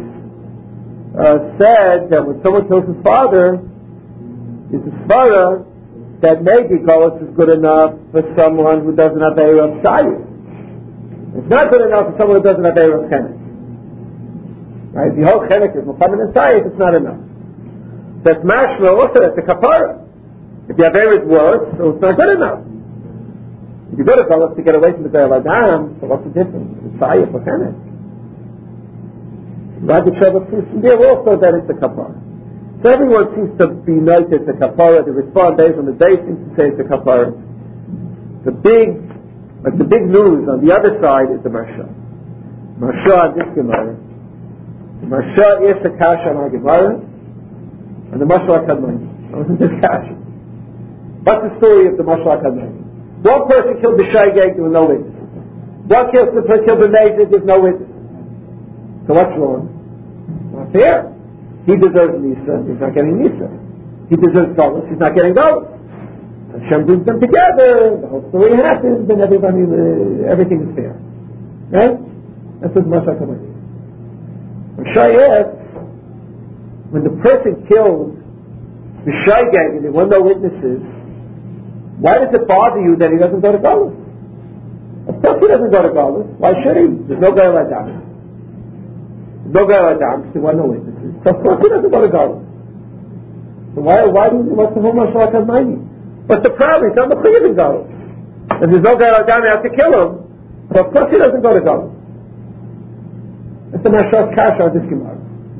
said that when someone kills his father, it's a svara that maybe Goel is good enough for someone who doesn't have Erev Shayis. It's not good enough for someone who doesn't have Erev Chenek. Right? If the whole Chenek is Muhammad and Shayis, it's not enough. That's mashma also, that's a kapara. If you have Eretz worse, so it's not good enough. If you go to Galus to get away from the Be'el Adam, so what's the difference? It's fire for Chenek. Right, the Shabbat proves from there also that it's a kapara. So everyone seems to be united it's a kapara. They respond based on the day seems to say it's a kapara. The big news on the other side is the Marsha. Marsha on this Gemara. The Marsha is the Kasha on our Gemara, and the Marsha Kadmani. Wasn't this Kasha? What's the story of the Marsha Kadmani? One person killed the Shaygeg, there were no witnesses. One person killed the Nezid, there's no witnesses. So what's wrong? Not fair. He deserves Nisa, he's not getting Nisa. He deserves Galus, he's not getting Galus. Hashem brings them together, the whole story happens, and everything is fair. Right? That's what Marsha Kadmani is. Marsha is, when the person killed the Shaygeg and there were no witnesses, why does it bother you that he doesn't go to Galus? Of course he doesn't go to Galus. Why should he? There's no Be'el Adam. There's no Be'el Adam because there were no witnesses. So of course he doesn't go to Galus. So what's the whole Marsha Kadmani? What's the problem? He's not Mechuyev in Galus. If there's no Be'el Adam, they have to kill him. So of course he doesn't go to Galus. That's the Marsha's Kasha on this Gemara.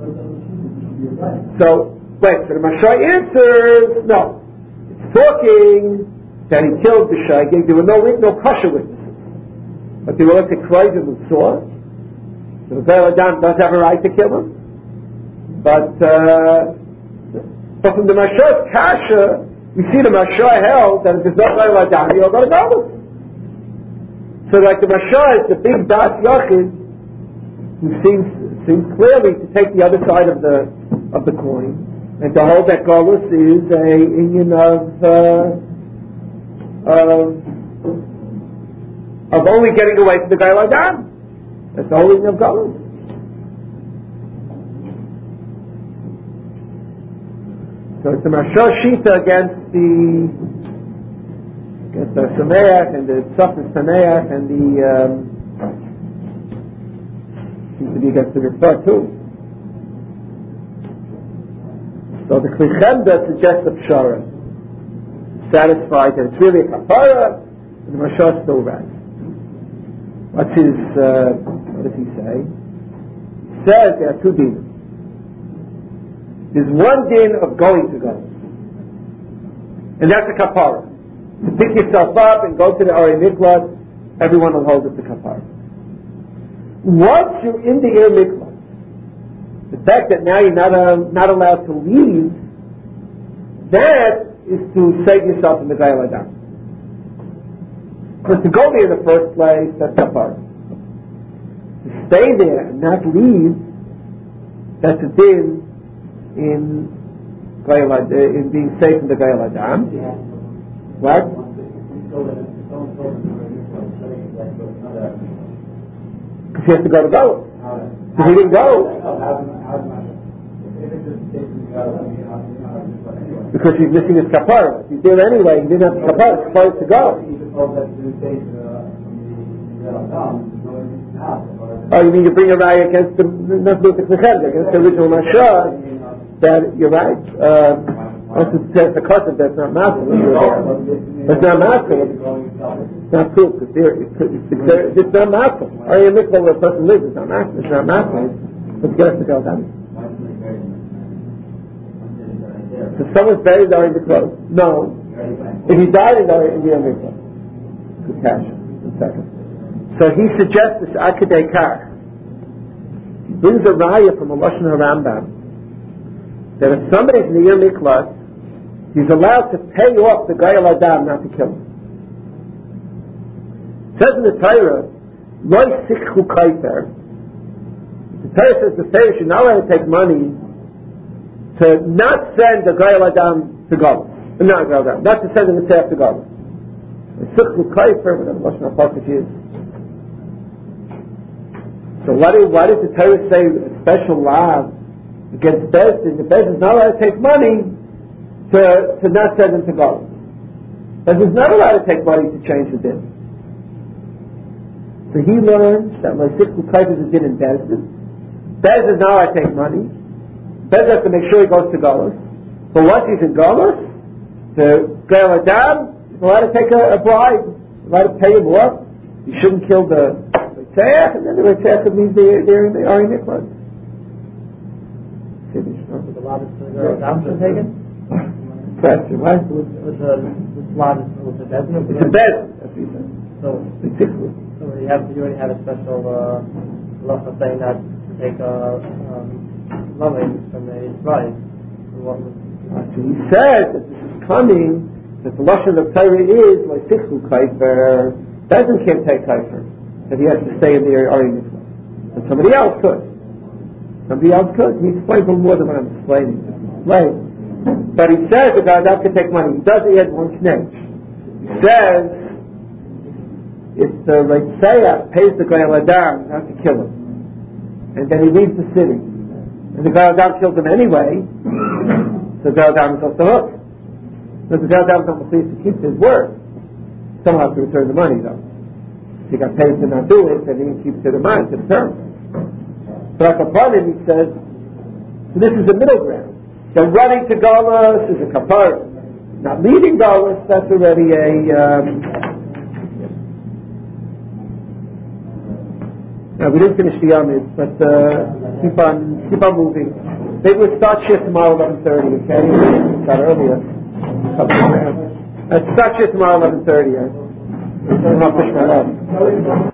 So the Marsha answers, no. It's talking that he killed the Shaygeg. There were no kosher witnesses. But they were like to cry him with sword. So the Be'el Adam does have a right to kill him. But from the Marsha's Kasha, we see the Marsha held that if there's no Be'el Adam, you don't go to Galus. So like the Marsha is the big Das Yachid who seems clearly to take the other side of the coin and to hold that Galus is a union of only getting away from the Be'el Adam. That's the whole reason of Galus. So it's the Marsha Shita against the Sameach and the Tzafis Sameach and the seems to be against the Ritzvah too. So the Kli Chemda suggests a Pshara, satisfied that it's really a kapara, and the Marsha is still right. What does he say? He says there are two dinim. There's one din of going to Galus, and that's a kapara. To pick yourself up and go to the Arei Miklat, everyone will hold it to kapara. Once you're in the Arei Miklat, the fact that now you're not allowed to leave, that is to save yourself from the Be'el Adam. Because to go there in the first place, that's kapara. To stay there and not leave, that's a din in being safe from the Be'el Adam. What? Because he has to go to Galus. If he didn't go, because he's missing his kapara. If he's there anyway, he didn't have the kapara. It's supposed to go. Oh, you mean you bring a raya against the original Marsha? That you're right. Also, the custom that's not massive. It's not massive. It's not true because it's not massive. Arei Miklat where a person lives, it's not massive. It's not massive. Let's get us to go down. So someone's buried in Arei Miklat. No. If he died in Arei Miklat, good catch. One second. So he suggests this Akadei Kar. He brings a raya from a Lashon HaRambam that if somebody's in the Arei Miklat, he's allowed to pay off the Be'el Adam not to kill him. It says in the Torah, Loi Sikhu Kaifer. The Torah says the Torah should not allowed to take money to not send the Be'el Adam to Galus. Not to send him to Galus. Sikhu Kaifer, whatever Lashon HaPasuk is. So why does the Torah say a special law against Bezdin? The Bezdin is not allowed to take money to not send him to Galus. Bezdin is not allowed to take money to change the din. So he learns that Sikhu Kaifer is a din in Bezdin. Bezdin is not allowed to take money. Bezdin has to make sure he goes to Galus. But once he's in Galus, the Gael Adam is allowed to take a bribe, allowed to pay him off. You shouldn't kill the Ritzeach, and then the Ritzeach means they're in the Ari Miklas. Finished, no? Was the lot for the Gael Adam taken? Question, what? Was the lot was the Bezin? It's a Bezin, that's what he said. So you already have a special law saying that to take loving from a bride. So he says that this is coming, that the lashon of Torah is like Sichlu Kaifer. Bezin can't take Kaifer, that he has to stay in the Ari Miklas. But somebody else could. He explains a little more than what I'm explaining. But he says the Galadam can take money. He does it one snitch. He says if the Ritzeach pays the Galadam not to kill him, and then he leaves the city, and the Galadam kills him anyway, so the Galadam is off the hook. But the Galadam is not pleased to keep his word. Someone has to return the money though. If he got paid to not do it, then he can keep to the money, to the term. But upon him, he says, so this is the middle ground. So running to Galus is a kapara. Not leaving Galus, that's already we didn't finish the Amid, but keep on moving. Maybe we'll start shift tomorrow 11:30, okay? We got earlier. Let's start shift tomorrow 11:30. I'm not pushing my luck.